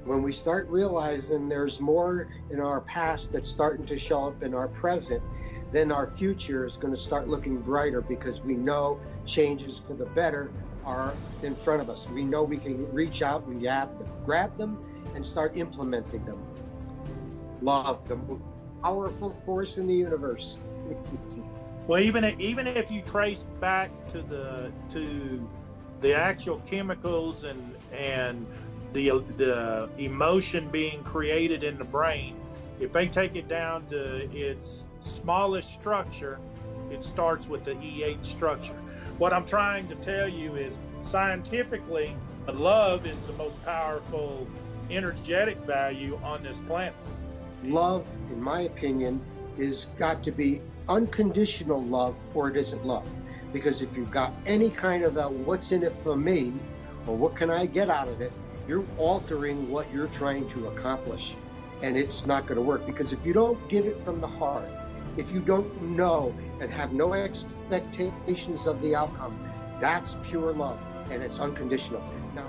When we start realizing there's more in our past that's starting to show up in our present, then our future is going to start looking brighter, because we know changes for the better are in front of us. We know we can reach out and grab them and start implementing them. Love, the most powerful force in the universe. Well, even if you trace back to the actual chemicals and the emotion being created in the brain, if they take it down to its smallest structure, it starts with the EH structure. What I'm trying to tell you is, scientifically, love is the most powerful energetic value on this planet. Love, in my opinion, is got to be unconditional love, or it isn't love. Because if you've got any kind of a what's in it for me, or what can I get out of it, you're altering what you're trying to accomplish. And it's not going to work, because if you don't give it from the heart, if you don't know and have no expectations of the outcome, that's pure love, and it's unconditional. Now,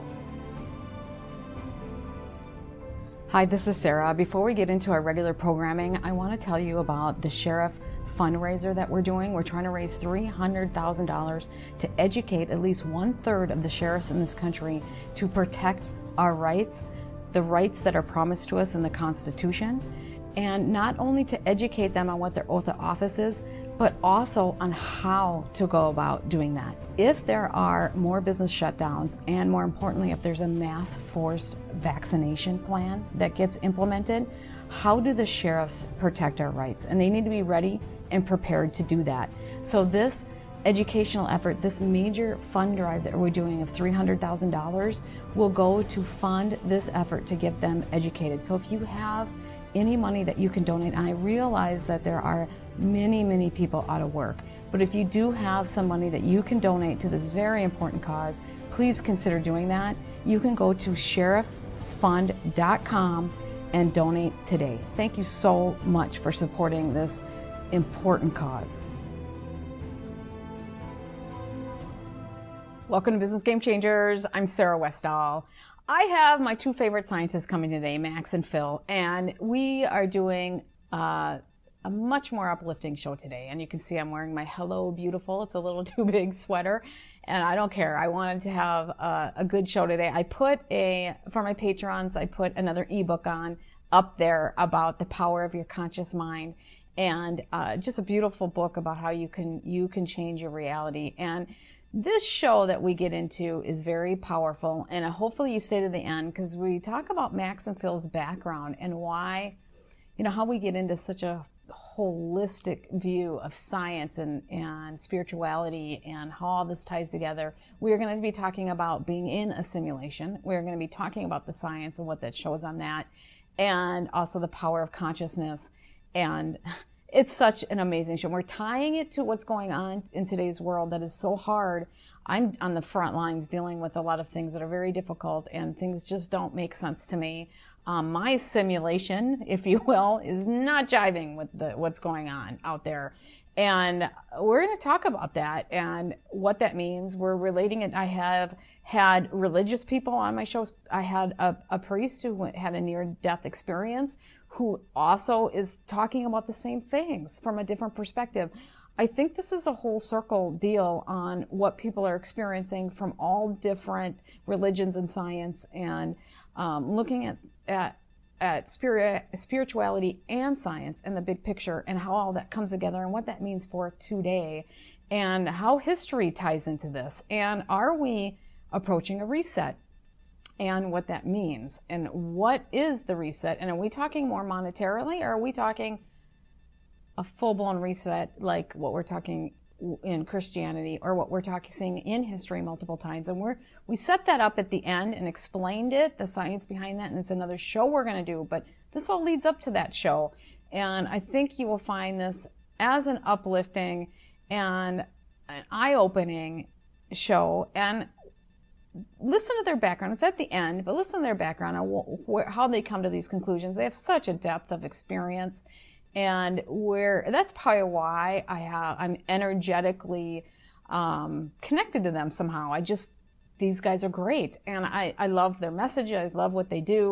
hi, this is Sarah. Before we get into our regular programming, I want to tell you about the Sheriff fundraiser that we're doing. We're trying to raise $300,000 to educate at least 1/3 of the sheriffs in this country to protect our rights, the rights that are promised to us in the Constitution, and not only to educate them on what their oath of office is, but also on how to go about doing that. If there are more business shutdowns, and more importantly, if there's a mass forced vaccination plan that gets implemented, how do the sheriffs protect our rights? And they need to be ready and prepared to do that. So this educational effort, this major fund drive that we're doing of $300,000 will go to fund this effort to get them educated. So if you have any money that you can donate, and I realize that there are many people out of work, but if you do have some money that you can donate to this very important cause, please consider doing that. You can go to sheriffund.com and donate today. Thank you so much for supporting this important cause. Welcome to Business Game Changers. I'm Sarah Westall. I have my two favorite scientists coming today, Max and Phil, and we are doing a much more uplifting show today. And you can see I'm wearing my Hello Beautiful. It's a little too big sweater, and I don't care. I wanted to have a good show today. For my patrons, I put another ebook up there about the power of your conscious mind, and just a beautiful book about how you can change your reality. And this show that we get into is very powerful, and hopefully you stay to the end, because we talk about Max and Phil's background and why, how we get into such a holistic view of science and spirituality and how all this ties together. We're going to be talking about being in a simulation. We're going to be talking about the science and what that shows on that, and also the power of consciousness. And it's such an amazing show. We're tying it to what's going on in today's world that is so hard. I'm on the front lines dealing with a lot of things that are very difficult, and things just don't make sense to me. My simulation, if you will, is not jiving with what's going on out there. And we're going to talk about that and what that means. We're relating it. I have had religious people on my shows. I had a priest who had a near-death experience, who also is talking about the same things from a different perspective. I think this is a whole circle deal on what people are experiencing from all different religions and science, and looking at spirituality and science and the big picture, and how all that comes together, and what that means for today, and how history ties into this. And are we approaching a reset? And what that means, and what is the reset, and are we talking more monetarily, or are we talking a full-blown reset like what we're talking in Christianity, or what we're seeing in history multiple times? And we set that up at the end and explained it, the science behind that, and it's another show we're going to do, but this all leads up to that show. And I think you will find this as an uplifting and an eye-opening show. And listen to their background. It's at the end, but listen to their background on how they come to these conclusions. They have such a depth of experience, and that's probably why I'm energetically connected to them somehow. These guys are great, and I love their message. I love what they do,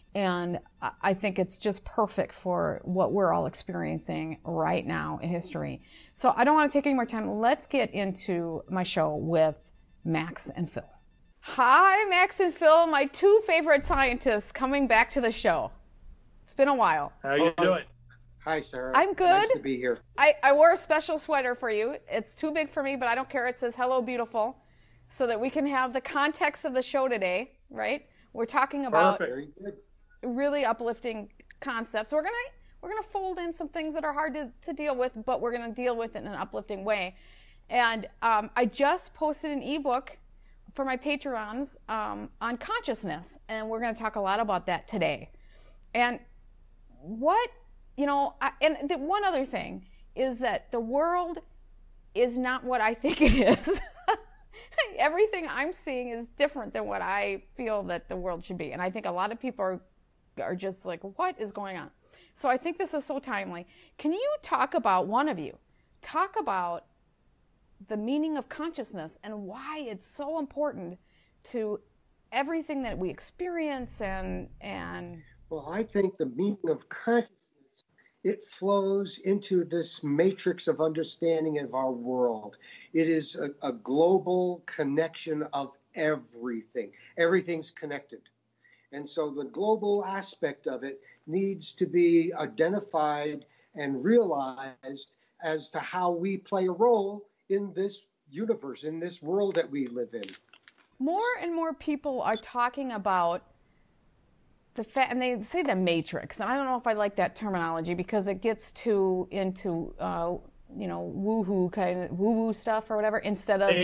And I think it's just perfect for what we're all experiencing right now in history. So I don't want to take any more time. Let's get into my show with Max and Phil. Hi, Max and Phil, my two favorite scientists coming back to the show. It's been a while. How you doing? Hi, Sarah. I'm good. Nice to be here. I wore a special sweater for you. It's too big for me, but I don't care. It says "Hello, beautiful," so that we can have the context of the show today, right? We're talking about Very good. really uplifting concepts. We're gonna fold in some things that are hard to deal with, but we're gonna deal with it in an uplifting way. And I just posted an ebook for my patrons on consciousness, and we're gonna talk a lot about that today. And what one other thing is that the world is not what I think it is. Everything I'm seeing is different than what I feel that the world should be. And I think a lot of people are just like, what is going on? So I think this is so timely. Can you talk about, one of you, talk about the meaning of consciousness and why it's so important to everything that we experience and Well, I think the meaning of consciousness, it flows into this matrix of understanding of our world. It is a global connection of everything. Everything's connected. And so the global aspect of it needs to be identified and realized as to how we play a role in this universe, in this world that we live in. More and more people are talking about the fact, and they say the matrix, and I don't know if I like that terminology because it gets too into woo-hoo kind of woo-woo stuff or whatever instead of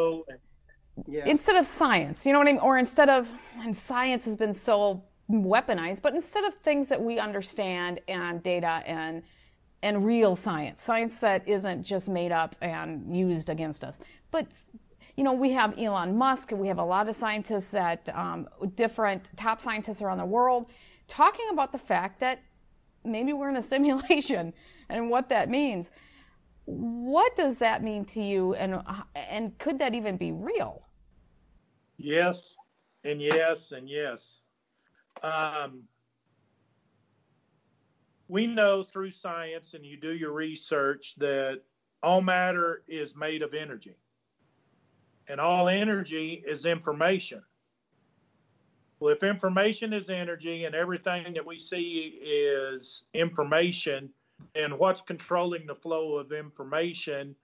science, you know what I mean? Or and science has been so weaponized, but instead of things that we understand and data and real science that isn't just made up and used against us, but we have Elon Musk, and we have a lot of scientists that different top scientists around the world talking about the fact that maybe we're in a simulation and what that means. What does that mean to you, and could that even be real? Yes, and yes, and yes. We know through science, and you do your research, that all matter is made of energy. And all energy is information. Well, if information is energy and everything that we see is information, then what's controlling the flow of information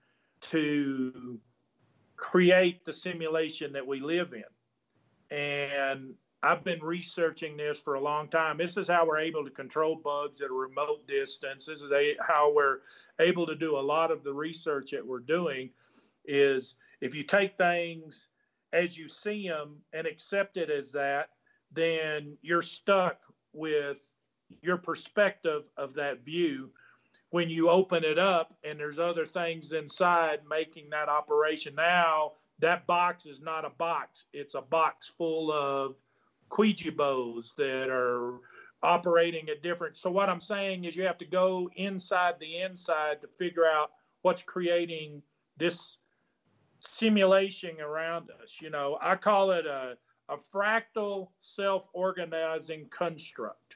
to create the simulation that we live in? And I've been researching this for a long time. This is how we're able to control bugs at a remote distance. This is how we're able to do a lot of the research that we're doing is if you take things as you see them and accept it as that, then you're stuck with your perspective of that view. When you open it up and there's other things inside making that operation, now that box is not a box. It's a box full of Ouija bows that are operating at different. So what I'm saying is you have to go inside the inside to figure out what's creating this simulation around us. I call it a fractal self-organizing construct.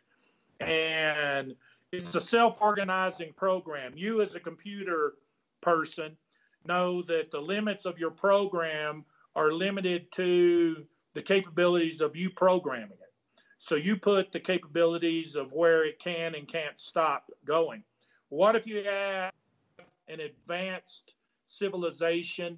And it's a self-organizing program. You as a computer person know that the limits of your program are limited to the capabilities of you programming it. So you put the capabilities of where it can and can't stop going. What if you have an advanced civilization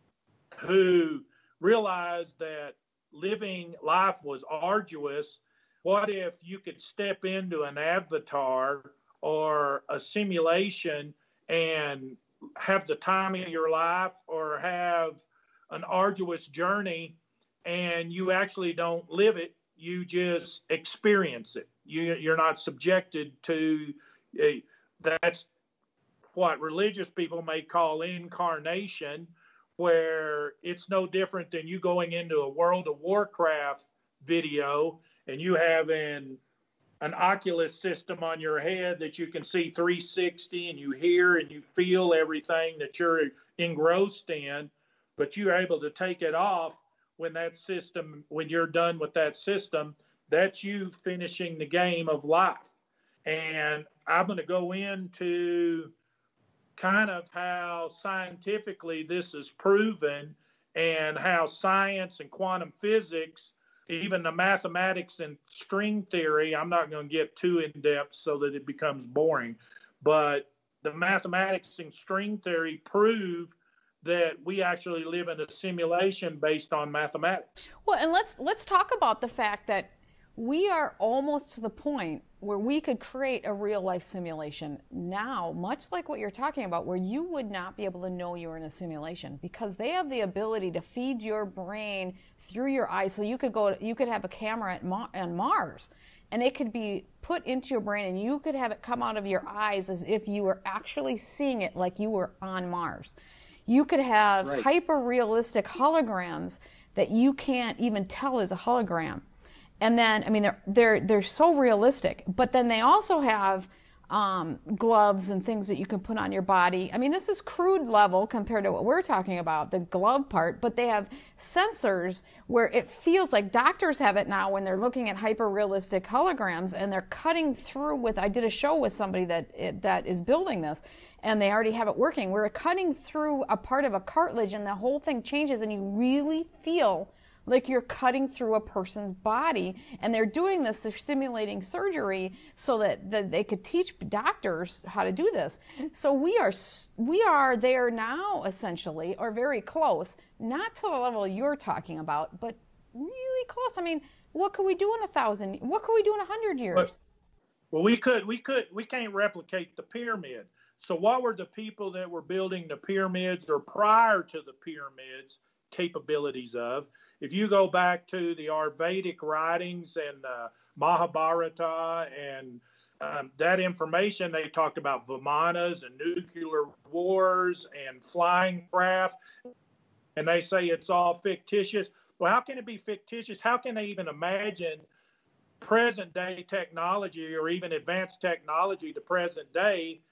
who realized that living life was arduous? What if you could step into an avatar or a simulation and have the time of your life or have an arduous journey and you actually don't live it, you just experience it. You're not subjected to, that's what religious people may call incarnation, where it's no different than you going into a World of Warcraft video and you having an Oculus system on your head that you can see 360 and you hear and you feel everything that you're engrossed in, but you're able to take it off when you're done with that system, that's you finishing the game of life. And I'm going to go into kind of how scientifically this is proven and how science and quantum physics, even the mathematics and string theory, I'm not going to get too in depth so that it becomes boring, but the mathematics and string theory prove that we actually live in a simulation based on mathematics. Well, and let's talk about the fact that we are almost to the point where we could create a real life simulation now, much like what you're talking about, where you would not be able to know you're in a simulation because they have the ability to feed your brain through your eyes. So you could have a camera on Mars, and it could be put into your brain, and you could have it come out of your eyes as if you were actually seeing it like you were on Mars. You could have hyper-realistic holograms that you can't even tell is a hologram. And then, I mean, they're so realistic. But then they also have gloves and things that you can put on your body. I mean, this is crude level compared to what we're talking about, the glove part. But they have sensors where it feels like doctors have it now when they're looking at hyper-realistic holograms, and they're cutting through with. I did a show with somebody that is building this, and they already have it working. We're cutting through a part of a cartilage, and the whole thing changes, and you really feel like you're cutting through a person's body. And they're doing this, they're simulating surgery so that they could teach doctors how to do this. So we are there now, essentially, or very close, not to the level you're talking about, but really close. I mean, what could we do in 1,000? What could we do in 100 years? Well, we can't replicate the pyramid. So what were the people that were building the pyramids or prior to the pyramids capabilities of? If you go back to the Ayurvedic writings and Mahabharata and that information, they talked about Vimanas and nuclear wars and flying craft, and they say it's all fictitious. Well, how can it be fictitious? How can they even imagine present day technology or even advanced technology to present day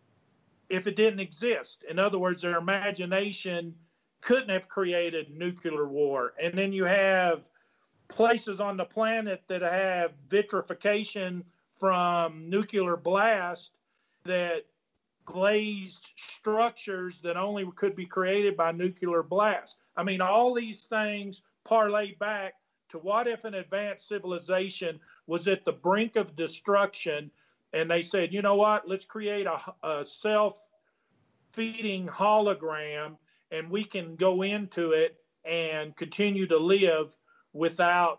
if it didn't exist? In other words, their imagination couldn't have created nuclear war. And then you have places on the planet that have vitrification from nuclear blast, that glazed structures that only could be created by nuclear blast. I mean, all these things parlay back to what if an advanced civilization was at the brink of destruction, and they said, you know what, let's create a self-feeding hologram, and we can go into it and continue to live without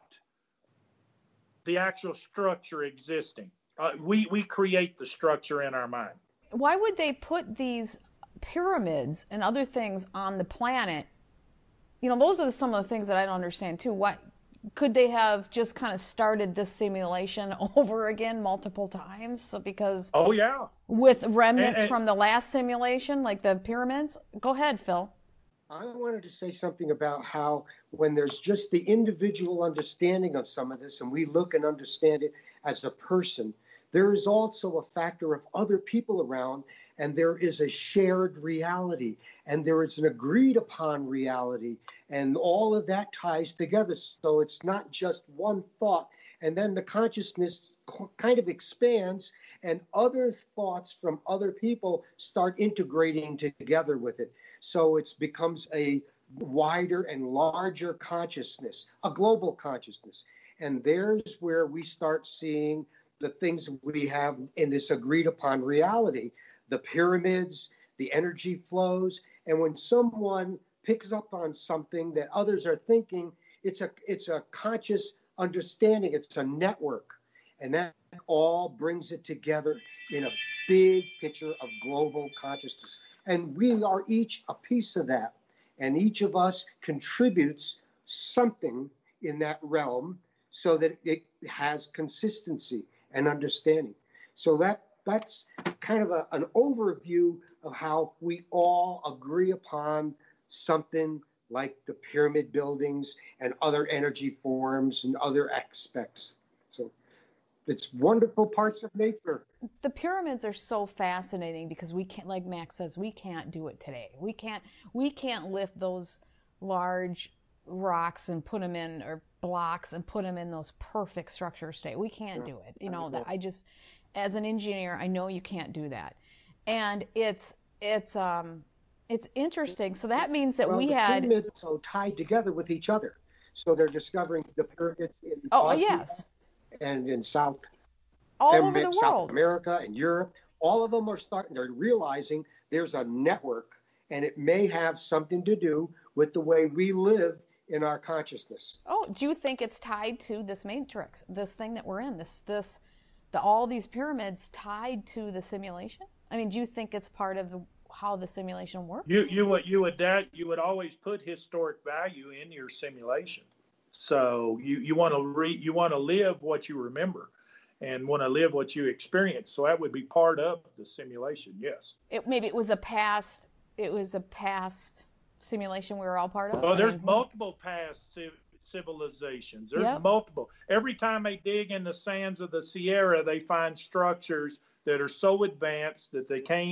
the actual structure existing. We create the structure in our mind. Why would they put these pyramids and other things on the planet? You know, those are some of the things that I don't understand too. What could they have just kind of started this simulation over again multiple times? So because with remnants from the last simulation, like the pyramids. Go ahead, Phil. I wanted to say something about how when there's just the individual understanding of some of this, and we look and understand it as a person, there is also a factor of other people around, and there is a shared reality, and there is an agreed upon reality, and all of that ties together. So it's not just one thought, and then the consciousness kind of expands, and other thoughts from other people start integrating together with it. So it becomes a wider and larger consciousness, a global consciousness. And there's where we start seeing the things we have in this agreed upon reality, the pyramids, the energy flows. And when someone picks up on something that others are thinking, it's a conscious understanding. It's a network. And that all brings it together in a big picture of global consciousness. And we are each a piece of that. And each of us contributes something in that realm so that it has consistency and understanding. So that's kind of an overview of how we all agree upon something like the pyramid buildings and other energy forms and other aspects. So it's wonderful parts of nature. The pyramids are so fascinating because we can't, like Max says, we can't do it today. We can't lift those large rocks and put them in, or blocks and put them in those perfect structure state. We can't do it. You know, that I just, as an engineer, I know you can't do that. And it's interesting. So that means that we had pyramids are so tied together with each other. So they're discovering the pyramids in yes, and in South over the world, America and Europe. All of them are they're realizing there's a network, and it may have something to do with the way we live in our consciousness. Oh, do you think it's tied to this matrix, this thing that we're in, all these pyramids tied to the simulation? I mean, do you think it's part of how the simulation works? You would always put historic value in your simulation. So you want to live what you remember, and want to live what you experience. So that would be part of the simulation. Yes. Maybe it was a past simulation we were all part of. Well, there's multiple past civilizations. There's multiple. Every time they dig in the sands of the Sierra, they find structures that are so advanced that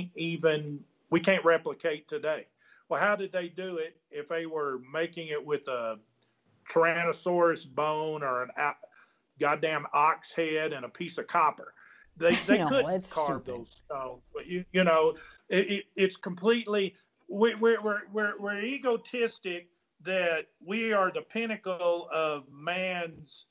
we can't replicate today. Well, how did they do it if they were making it with a Tyrannosaurus bone or a goddamn ox head and a piece of copper? They couldn't carve those stones. But it's completely, we're egotistic that we are the pinnacle of man's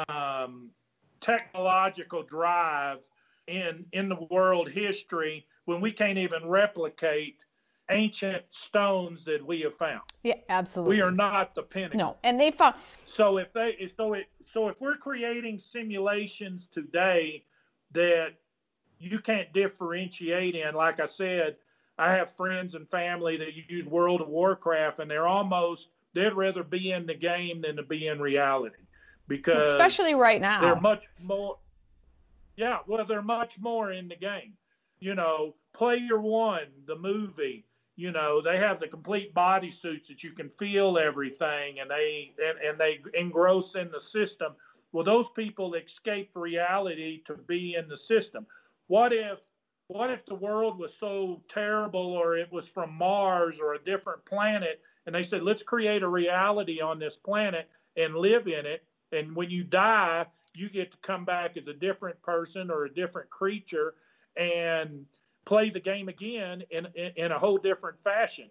technological drive in the world history, when we can't even replicate ancient stones that we have found. Yeah, absolutely. We are not the pinnacle. No, and they found. So if we're creating simulations today that you can't differentiate in, like I said, I have friends and family that use World of Warcraft, and they'd rather be in the game than to be in reality, because especially right now they're much more. Yeah, well, they're much more in the game. Player One, the movie, they have the complete bodysuits that you can feel everything, and they engross in the system. Well, those people escape reality to be in the system. What if the world was so terrible, or it was from Mars or a different planet, and they said, let's create a reality on this planet and live in it, and when you die, you get to come back as a different person or a different creature and play the game again in a whole different fashion.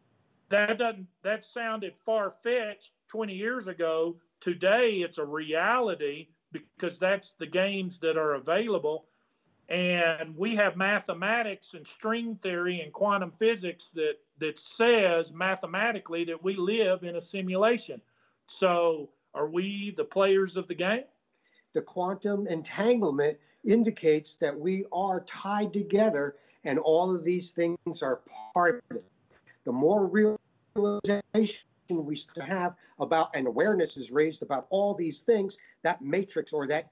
That sounded far-fetched 20 years ago. Today, it's a reality, because that's the games that are available. And we have mathematics and string theory and quantum physics that says mathematically that we live in a simulation. So are we the players of the game? The quantum entanglement indicates that we are tied together, and all of these things are part of it. The more realization we have about, and awareness is raised about all these things, that matrix, or that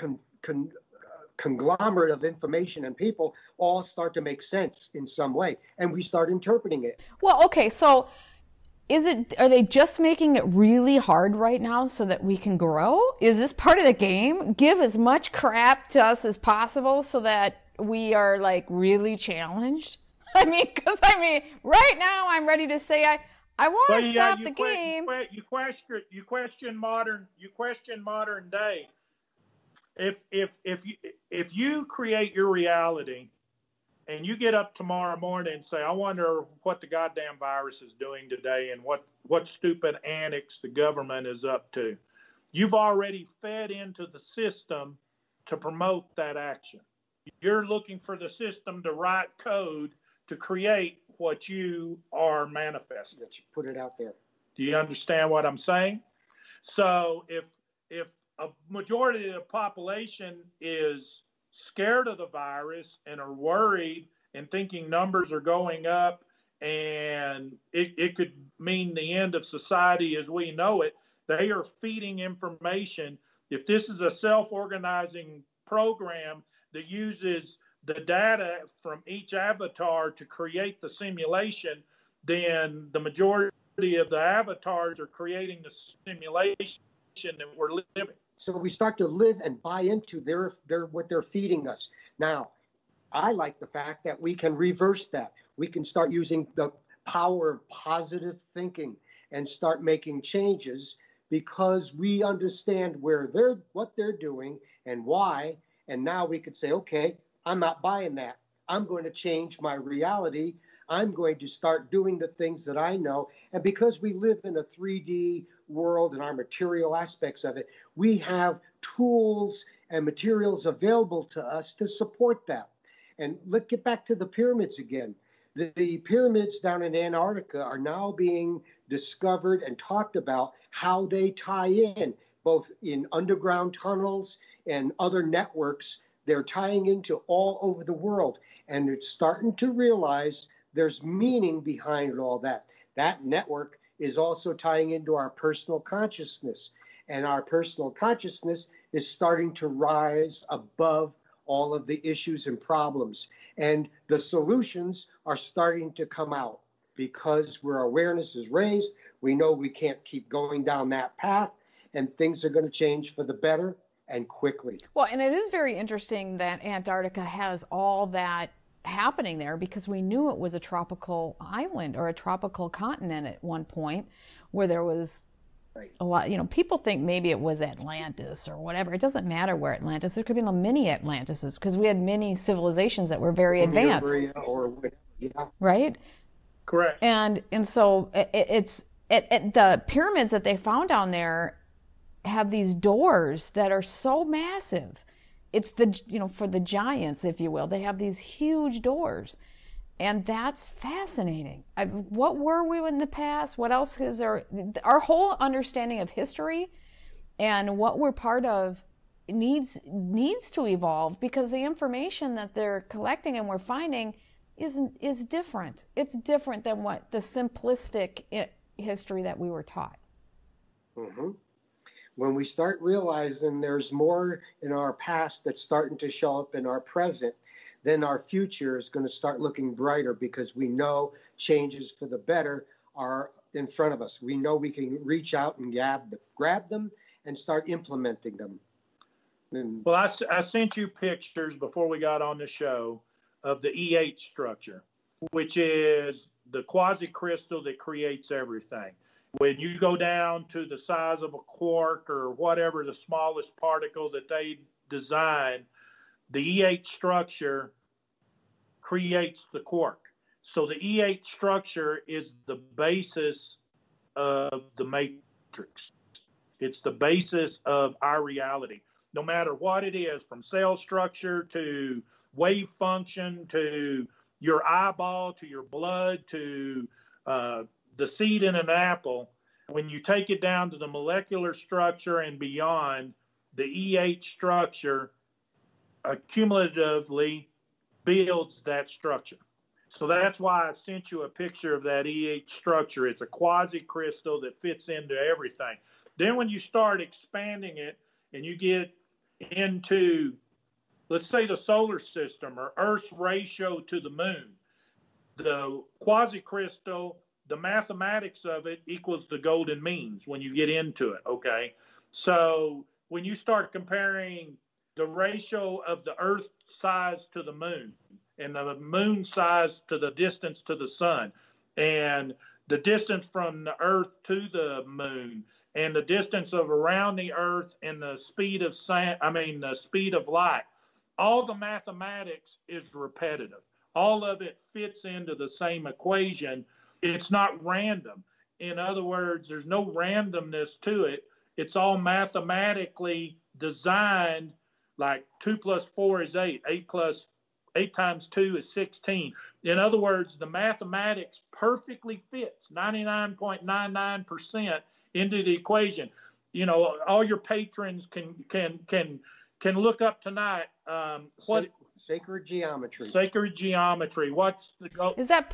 conglomerate of information and people, all start to make sense in some way, and we start interpreting it. Well, okay, so are they just making it really hard right now so that we can grow? Is this part of the game? Give as much crap to us as possible so that we are like really challenged? Because right now I'm ready to say I want to stop the game. You question modern day. If you create your reality, and you get up tomorrow morning and say, I wonder what the goddamn virus is doing today, and what stupid antics the government is up to, you've already fed into the system to promote that action. You're looking for the system to write code to create what you are manifesting. That you put it out there. Do you understand what I'm saying? So if a majority of the population is scared of the virus and are worried and thinking numbers are going up and it could mean the end of society as we know it, they are feeding information. If this is a self-organizing program that uses the data from each avatar to create the simulation, then the majority of the avatars are creating the simulation that we're living. So we start to live and buy into their what they're feeding us. Now, I like the fact that we can reverse that. We can start using the power of positive thinking and start making changes because we understand what they're doing and why. And now we could say, okay, I'm not buying that. I'm going to change my reality. I'm going to start doing the things that I know. And because we live in a 3D world and our material aspects of it, we have tools and materials available to us to support that. And let's get back to the pyramids again. The pyramids down in Antarctica are now being discovered and talked about how they tie in, both in underground tunnels and other networks. They're tying into all over the world. And it's starting to realize there's meaning behind all that. That network is also tying into our personal consciousness. And our personal consciousness is starting to rise above all of the issues and problems. And the solutions are starting to come out because where awareness is raised, we know we can't keep going down that path, and things are going to change for the better and quickly. Well, and it is very interesting that Antarctica has all that happening there, because we knew it was a tropical island or a tropical continent at one point where there was a lot, people think maybe it was Atlantis or whatever. It doesn't matter where Atlantis, there could be many Atlantises, because we had many civilizations that were very advanced. Or whatever, yeah. Right? Correct. And so the pyramids that they found down there have these doors that are so massive. It's for the giants, if you will. They have these huge doors. And that's fascinating. What were we in the past? What else is there? Our whole understanding of history and what we're part of needs to evolve, because the information that they're collecting and we're finding is different. It's different than what the simplistic history that we were taught. Mm-hmm. When we start realizing there's more in our past that's starting to show up in our present, then our future is going to start looking brighter, because we know changes for the better are in front of us. We know we can reach out and grab them and start implementing them. Well, I sent you pictures before we got on the show of the E8 structure, which is the quasi-crystal that creates everything. When you go down to the size of a quark or whatever, the smallest particle that they design, the E8 structure creates the quark. So the E8 structure is the basis of the matrix. It's the basis of our reality. No matter what it is, from cell structure to wave function to your eyeball to your blood to the seed in an apple, when you take it down to the molecular structure and beyond, the E8 structure accumulatively builds that structure. So that's why I sent you a picture of that E8 structure. It's a quasi-crystal that fits into everything. Then when you start expanding it and you get into, let's say, the solar system or Earth's ratio to the moon, the quasi-crystal, the mathematics of it equals the golden means when you get into it, okay? So when you start comparing the ratio of the Earth size to the moon and the moon size to the distance to the sun and the distance from the Earth to the moon and the distance of around the Earth and the speed of the speed of light, all the mathematics is repetitive. All of it fits into the same equation. It's not random. In other words, there's no randomness to it. It's all mathematically designed, like 2 + 4 is 8. 8 times 2 is 16. In other words, the mathematics perfectly fits 99.99% into the equation. All your patrons can look up tonight. Sacred geometry. Sacred geometry. What's the goal? Is that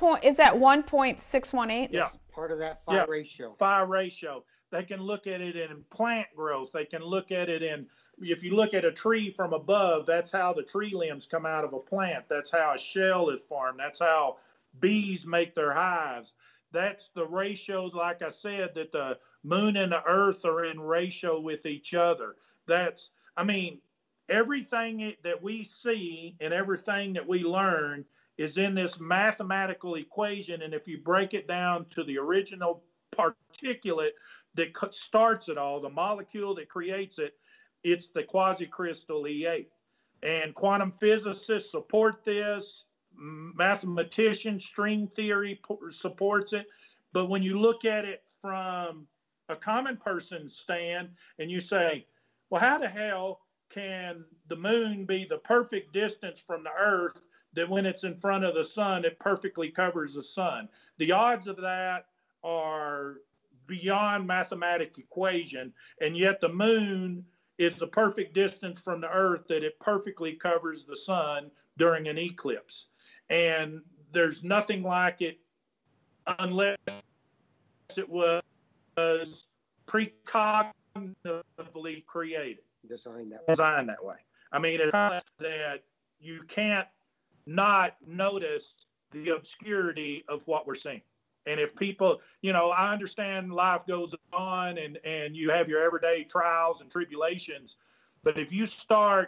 1.618? Yeah. Part of that phi ratio. Phi ratio. They can look at it in plant growth. They can look at it in, if you look at a tree from above, that's how the tree limbs come out of a plant. That's how a shell is formed. That's how bees make their hives. That's the ratio, like I said, that the moon and the earth are in ratio with each other. Everything that we see and everything that we learn is in this mathematical equation. And if you break it down to the original particulate, that starts it all, the molecule that creates it, it's the quasicrystal E8. And quantum physicists support this. Mathematicians, string theory supports it. But when you look at it from a common person's stand and you say, well, how the hell can the moon be the perfect distance from the Earth that when it's in front of the sun, it perfectly covers the sun? The odds of that are beyond mathematical equation, and yet the moon is the perfect distance from the Earth that it perfectly covers the sun during an eclipse. And there's nothing like it unless it was precognitively created. Designed that way. I mean, it's that you can't not notice the obscurity of what we're seeing. And if people, I understand life goes on and you have your everyday trials and tribulations, but if you start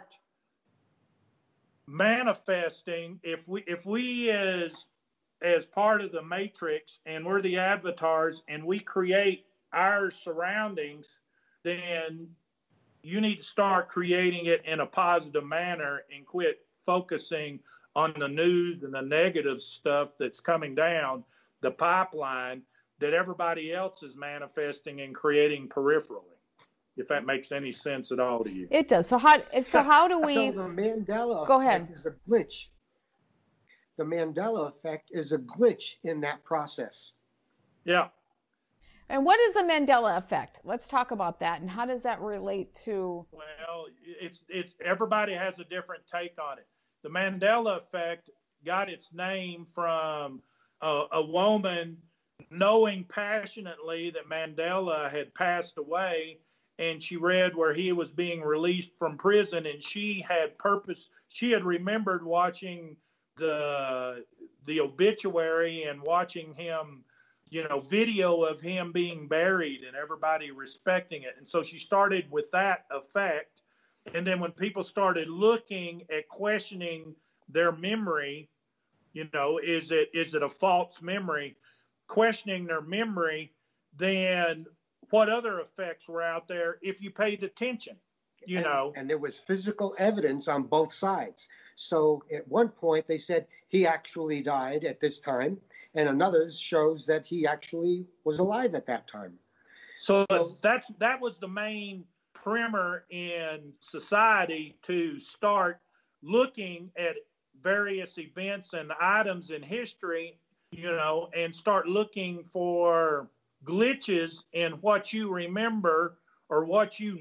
manifesting, if we as part of the matrix and we're the avatars and we create our surroundings, then you need to start creating it in a positive manner and quit focusing on the news and the negative stuff that's coming down the pipeline that everybody else is manifesting and creating peripherally. If that makes any sense at all to you. It does. So how do we? So the Mandela Go ahead. effect is a glitch. The Mandela effect is a glitch in that process. Yeah. And what is the Mandela effect? Let's talk about that. And how does that relate to? Well, it's everybody has a different take on it. The Mandela effect got its name from a woman knowing passionately that Mandela had passed away, and she read where he was being released from prison, and she had remembered watching the obituary and watching him, video of him being buried and everybody respecting it. And so she started with that effect. And then when people started looking at questioning their memory, is it a false memory? Questioning their memory, then what other effects were out there if you paid attention, And there was physical evidence on both sides. So at one point they said he actually died at this time, and another shows that he actually was alive at that time. So that was the main primer in society to start looking at various events and items in history, and start looking for glitches in what you remember or what I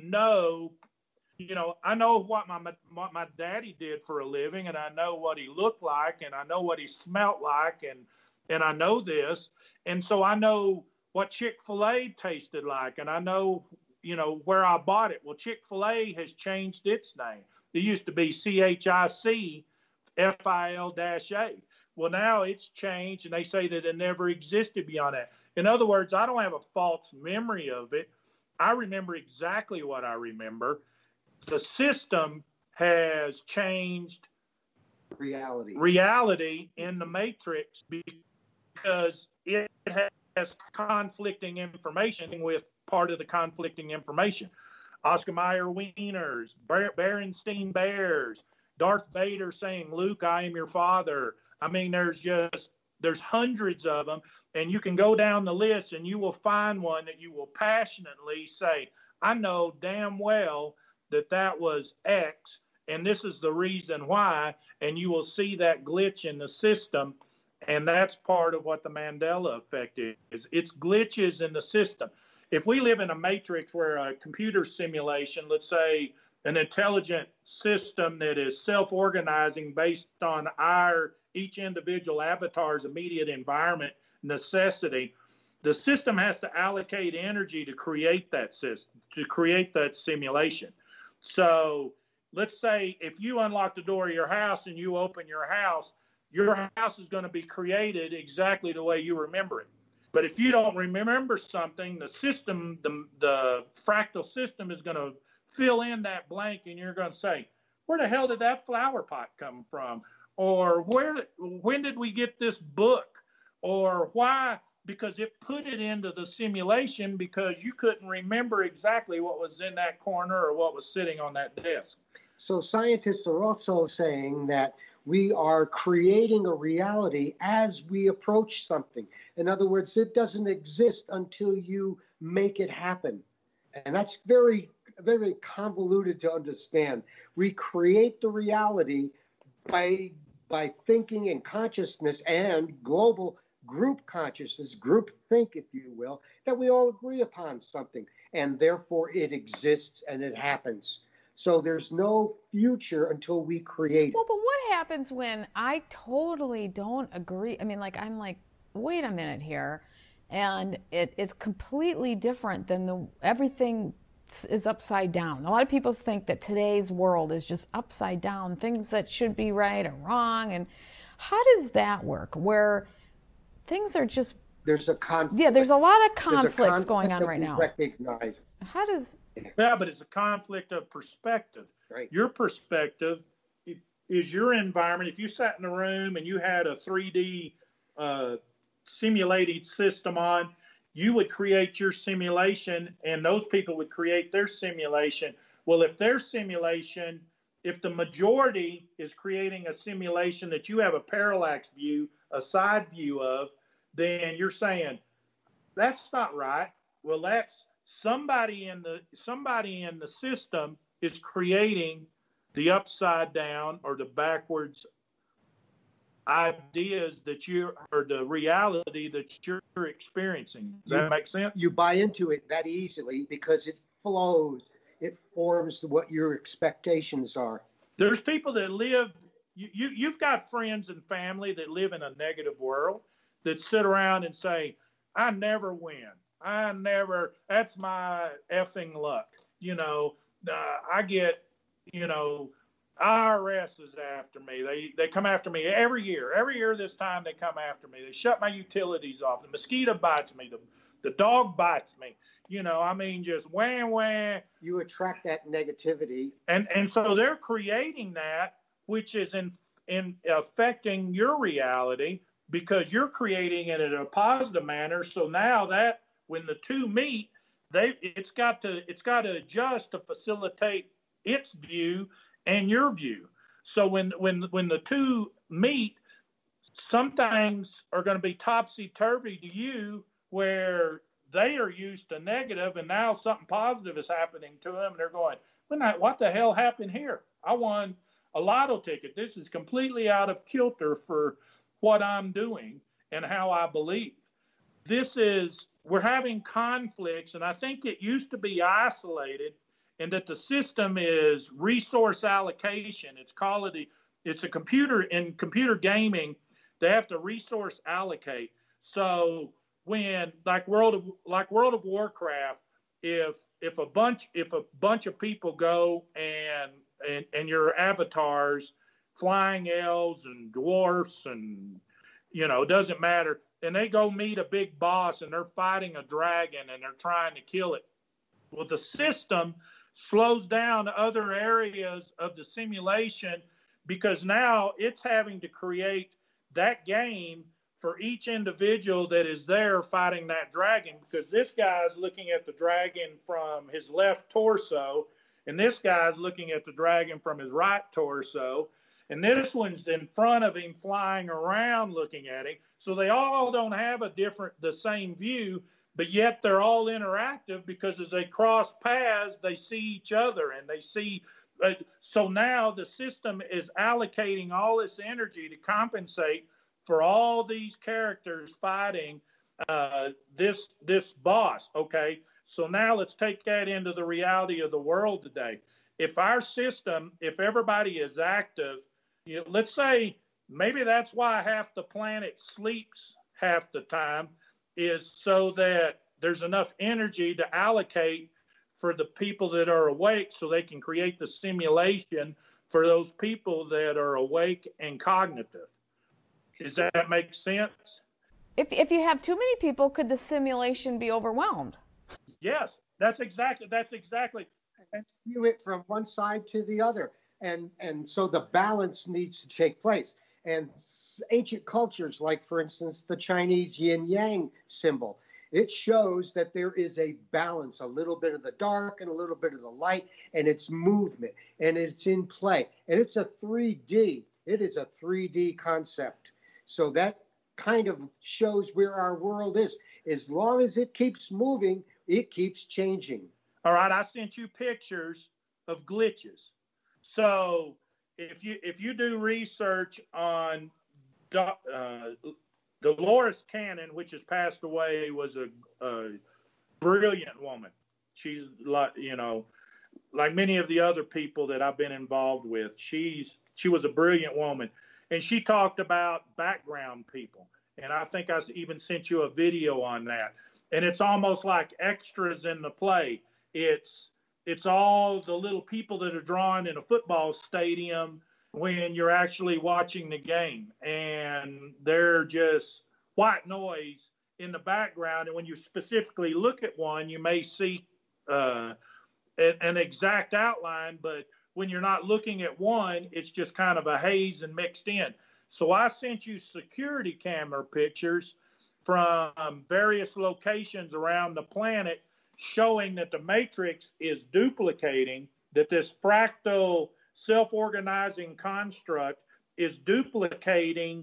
know what my daddy did for a living, and I know what he looked like, and I know what he smelt like, and I know this, and so I know what Chick-fil-A tasted like, and I know where I bought it. Well, Chick-fil-A has changed its name. It used to be CHICFIL-A. Well, now it's changed, and they say that it never existed beyond that. In other words, I don't have a false memory of it. I remember exactly what I remember. The system has changed reality in the matrix because it has conflicting information with part of the conflicting information. Oscar Mayer Wieners, Berenstein Bears, Darth Vader saying, "Luke, I am your father." I mean, there's hundreds of them, and you can go down the list and you will find one that you will passionately say, "I know damn well that was X, and this is the reason why," and you will see that glitch in the system, and that's part of what the Mandela effect is. It's glitches in the system. If we live in a matrix where a computer simulation, let's say an intelligent system that is self-organizing based on each individual avatar's immediate environment necessity, the system has to allocate energy to create that system, to create that simulation. So let's say if you unlock the door of your house and you open your house is going to be created exactly the way you remember it. But if you don't remember something, the system, the fractal system is going to fill in that blank, and you're going to say, "Where the hell did that flower pot come from?" Or when did we get this book? Or why because it put it into the simulation because you couldn't remember exactly what was in that corner or what was sitting on that desk. So scientists are also saying that we are creating a reality as we approach something. In other words, it doesn't exist until you make it happen. And that's very, very convoluted to understand. We create the reality by thinking and consciousness and global group consciousness, group think, if you will, that we all agree upon something, and therefore it exists and it happens. So there's no future until we create it. Well, but what happens when I totally don't agree? I mean, like, I'm like, wait a minute here, and it's completely different than everything is upside down. A lot of people think that today's world is just upside down, things that should be right are wrong. And how does that work, where things are just... There's a conflict. Yeah, there's a lot of conflicts going on right now. Recognize. How does... Yeah, but it's a conflict of perspective. Right. Your perspective is your environment. If you sat in a room and you had a 3D simulated system on, you would create your simulation and those people would create their simulation. Well, if their simulation, if the majority is creating a simulation that you have a parallax view, a side view of, then you're saying, that's not right. Well, that's somebody in the system is creating the upside down or the backwards ideas that or the reality that you're experiencing. Does that make sense? You buy into it that easily because it flows. It forms what your expectations are. There's people that live, you've got friends and family that live in a negative world that sit around and say, I never win. That's my effing luck. I get, IRS is after me. They come after me every year. Every year this time they come after me. They shut my utilities off. The mosquito bites me. The dog bites me. Just wham. You attract that negativity. And so they're creating that, which is in affecting your reality because you're creating it in a positive manner. So now that when the two meet, it's got to adjust to facilitate its view and your view. So when the two meet, some things are going to be topsy-turvy to you where they are used to negative and now something positive is happening to them and they're going, what the hell happened here? I won a lotto ticket. This is completely out of kilter for what I'm doing and how I believe. We're having conflicts, and I think it used to be isolated and that the system is resource allocation. It's a computer, in computer gaming, they have to resource allocate. So when like World of Warcraft, if a bunch of people go and your avatars, flying elves and dwarfs and it doesn't matter, and they go meet a big boss and they're fighting a dragon and they're trying to kill it. Well, the system slows down other areas of the simulation because now it's having to create that game for each individual that is there fighting that dragon, because this guy's looking at the dragon from his left torso and this guy's looking at the dragon from his right torso, and this one's in front of him flying around looking at him. So they all don't have the same view, but yet they're all interactive because as they cross paths, they see each other and they see. So now the system is allocating all this energy to compensate for all these characters fighting this boss. Okay, so now let's take that into the reality of the world today. If our system, if everybody is active, let's say maybe that's why half the planet sleeps half the time, is so that there's enough energy to allocate for the people that are awake so they can create the simulation for those people that are awake and cognitive. Does that make sense? If you have too many people, could the simulation be overwhelmed? Yes, that's exactly. And skew it from one side to the other. And so the balance needs to take place. And ancient cultures, like, for instance, the Chinese yin yang symbol, it shows that there is a balance, a little bit of the dark and a little bit of the light, and it's movement, and it's in play. And it's a 3D. It is a 3D concept. So that kind of shows where our world is. As long as it keeps moving, it keeps changing. All right, I sent you pictures of glitches. So if you do research on Dolores Cannon, which has passed away, was a brilliant woman. She's like, like many of the other people that I've been involved with, she was a brilliant woman. And she talked about background people. And I think I even sent you a video on that. And it's almost like extras in the play. It's all the little people that are drawn in a football stadium when you're actually watching the game. And they're just white noise in the background. And when you specifically look at one, you may see an exact outline, but when you're not looking at one, it's just kind of a haze and mixed in. So I sent you security camera pictures from various locations around the planet showing that the matrix is duplicating, that this fractal self-organizing construct is duplicating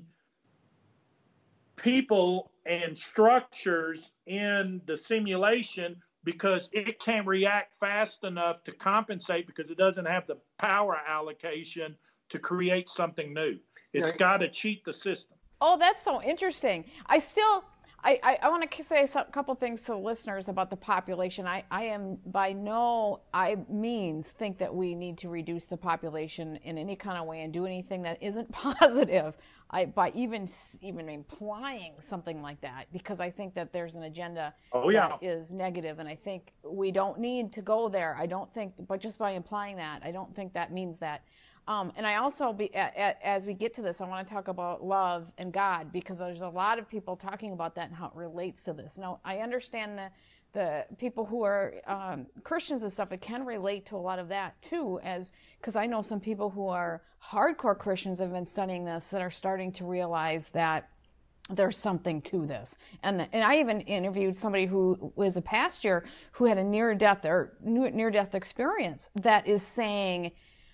people and structures in the simulation because it can't react fast enough to compensate because it doesn't have the power allocation to create something new. It's got to cheat the system. Oh, that's so interesting. I want to say a couple things to the listeners about the population. I am by no means think that we need to reduce the population in any kind of way and do anything that isn't positive by even implying something like that, because I think that there's an agenda that is negative, and I think we don't need to go there. I don't think, but just by implying that, I don't think that means that. And I also, as we get to this, I want to talk about love and God, because there's a lot of people talking about that and how it relates to this. Now, I understand the people who are Christians and stuff, it can relate to a lot of that too, because I know some people who are hardcore Christians have been studying this that are starting to realize that there's something to this. And I even interviewed somebody who was a pastor who had a near-death experience that is saying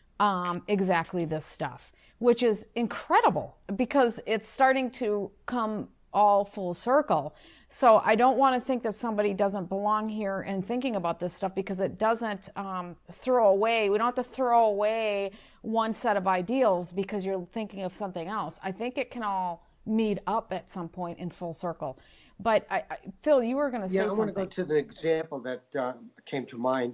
exactly this stuff, which is incredible because it's starting to come all full circle. So I don't want to think that somebody doesn't belong here and thinking about this stuff, because it doesn't we don't have to throw away one set of ideals because you're thinking of something else. I think it can all meet up at some point in full circle. But Phil, you were going to say something. I want to go to the example that came to mind.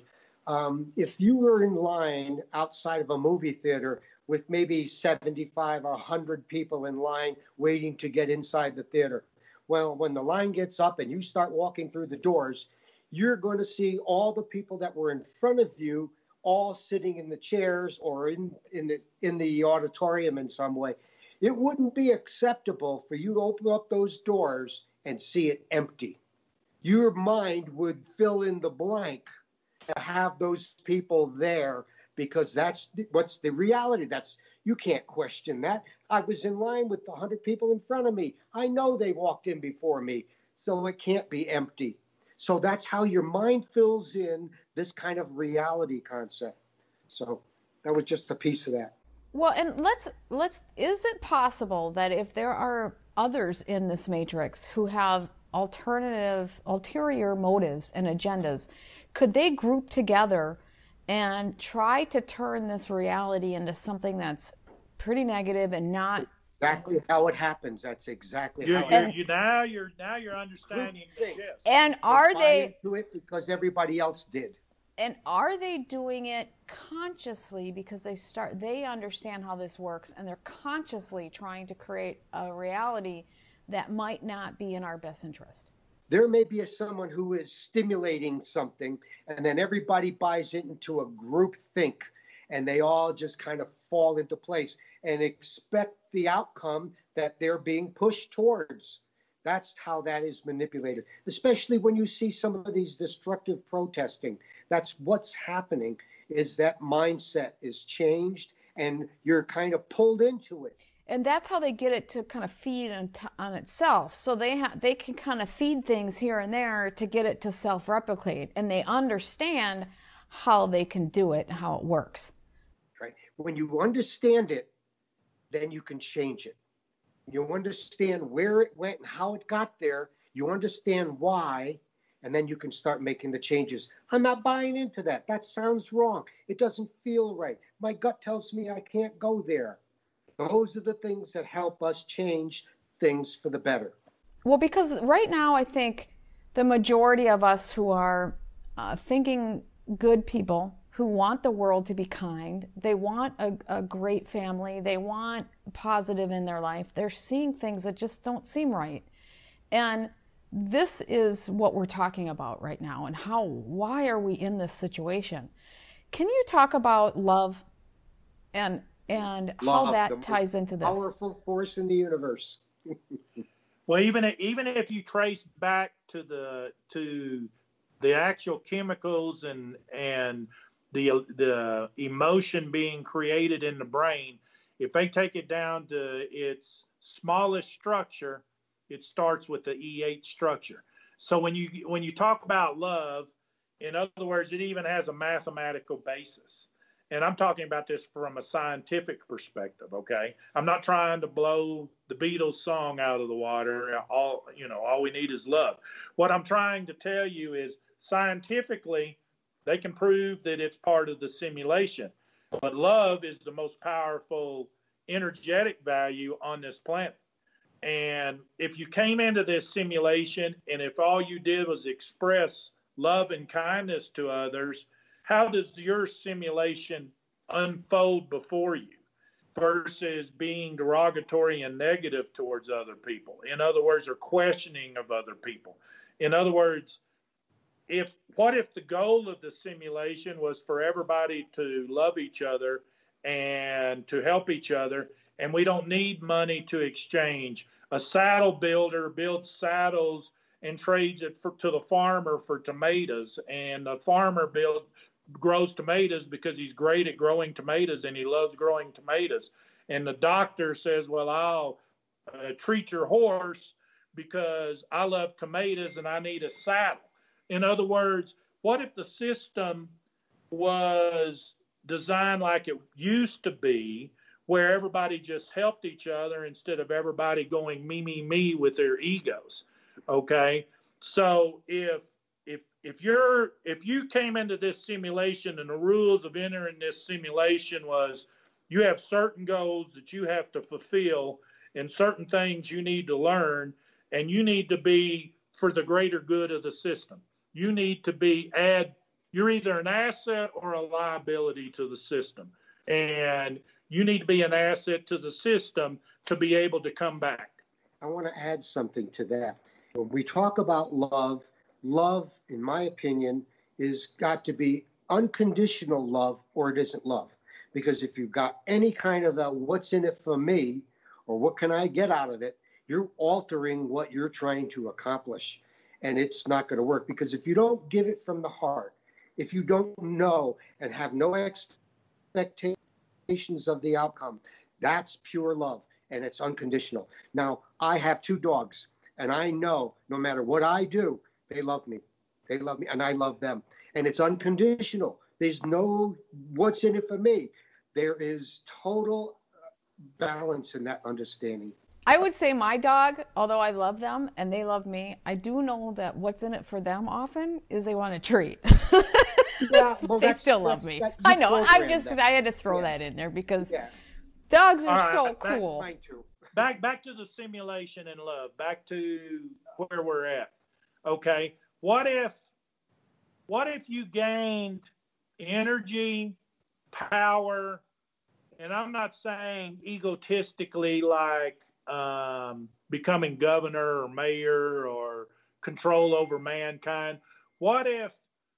If you were in line outside of a movie theater with maybe 75 or 100 people in line waiting to get inside the theater, well, when the line gets up and you start walking through the doors, you're going to see all the people that were in front of you all sitting in the chairs or in the auditorium in some way. It wouldn't be acceptable for you to open up those doors and see it empty. Your mind would fill in the blank to have those people there, because that's what's the reality. You can't question that. I was in line with the 100 people in front of me. I know they walked in before me, so it can't be empty. So that's how your mind fills in this kind of reality concept. So that was just a piece of that. Well, and is it possible that if there are others in this matrix who have ulterior motives and agendas, could they group together and try to turn this reality into something that's pretty negative and not exactly how it happens? That's exactly how you're understanding. And are they do it because everybody else did? And are they doing it consciously because they understand how this works, and they're consciously trying to create a reality that might not be in our best interest? There may be someone who is stimulating something, and then everybody buys it into a group think, and they all just kind of fall into place and expect the outcome that they're being pushed towards. That's how that is manipulated, especially when you see some of these destructive protesting. That's what's happening, is that mindset is changed and you're kind of pulled into it. And that's how they get it to kind of feed on itself. So they can kind of feed things here and there to get it to self-replicate, and they understand how they can do it and how it works. Right. When you understand it, then you can change it. You understand where it went and how it got there. You understand why, and then you can start making the changes. I'm not buying into that. That sounds wrong. It doesn't feel right. My gut tells me I can't go there. Those are the things that help us change things for the better. Well, because right now I think the majority of us who are thinking good people, who want the world to be kind, they want a great family, they want positive in their life, they're seeing things that just don't seem right. And this is what we're talking about right now, and why are we in this situation? Can you talk about love and how that ties into this? Powerful force in the universe. Well, even if you trace back to the actual chemicals and the emotion being created in the brain, if they take it down to its smallest structure, it starts with the E8 structure. So when you talk about love, in other words, it even has a mathematical basis. And I'm talking about this from a scientific perspective, okay? I'm not trying to blow the Beatles song out of the water. All we need is love. What I'm trying to tell you is scientifically, they can prove that it's part of the simulation. But love is the most powerful energetic value on this planet. And if you came into this simulation and if all you did was express love and kindness to others, how does your simulation unfold before you versus being derogatory and negative towards other people? In other words, or questioning of other people. In other words, what if the goal of the simulation was for everybody to love each other and to help each other, and we don't need money to exchange? A saddle builder builds saddles and trades it to the farmer for tomatoes, and the farmer grows tomatoes because he's great at growing tomatoes and he loves growing tomatoes. And the doctor says, well, I'll treat your horse because I love tomatoes and I need a saddle. In other words, what if the system was designed like it used to be, where everybody just helped each other instead of everybody going me with their egos? Okay, so if you came into this simulation and the rules of entering this simulation was you have certain goals that you have to fulfill and certain things you need to learn, and you need to be for the greater good of the system. You need to you're either an asset or a liability to the system. And you need to be an asset to the system to be able to come back. I want to add something to that. When we talk about love, in my opinion, is got to be unconditional love, or it isn't love. Because if you've got any kind of a what's in it for me, or what can I get out of it, you're altering what you're trying to accomplish. And it's not going to work, because if you don't give it from the heart, if you don't know and have no expectations of the outcome, that's pure love, and it's unconditional. Now, I have 2 dogs, and I know no matter what I do, they love me. They love me, and I love them. And it's unconditional. There's no what's in it for me. There is total balance in that understanding. I would say my dog, although I love them and they love me, I do know that what's in it for them often is they want a treat. Yeah, well, they still love me. I know. I had to throw that in there because dogs are so cool. Back to the simulation and love. Back to where we're at. Okay. What if you gained energy, power, and I'm not saying egotistically like becoming governor or mayor or control over mankind. What if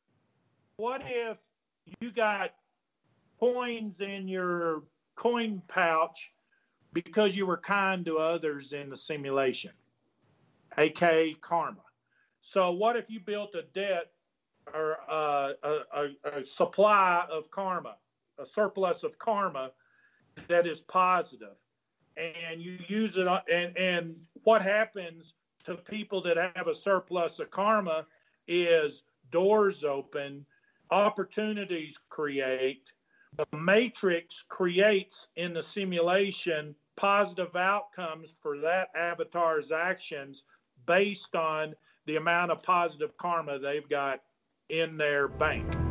you got coins in your coin pouch because you were kind to others in the simulation, aka karma? So what if you built a debt or a supply of karma, a surplus of karma that is positive? and you use it and what happens to people that have a surplus of karma is doors open, opportunities create, the matrix creates in the simulation positive outcomes for that avatar's actions based on the amount of positive karma they've got in their bank.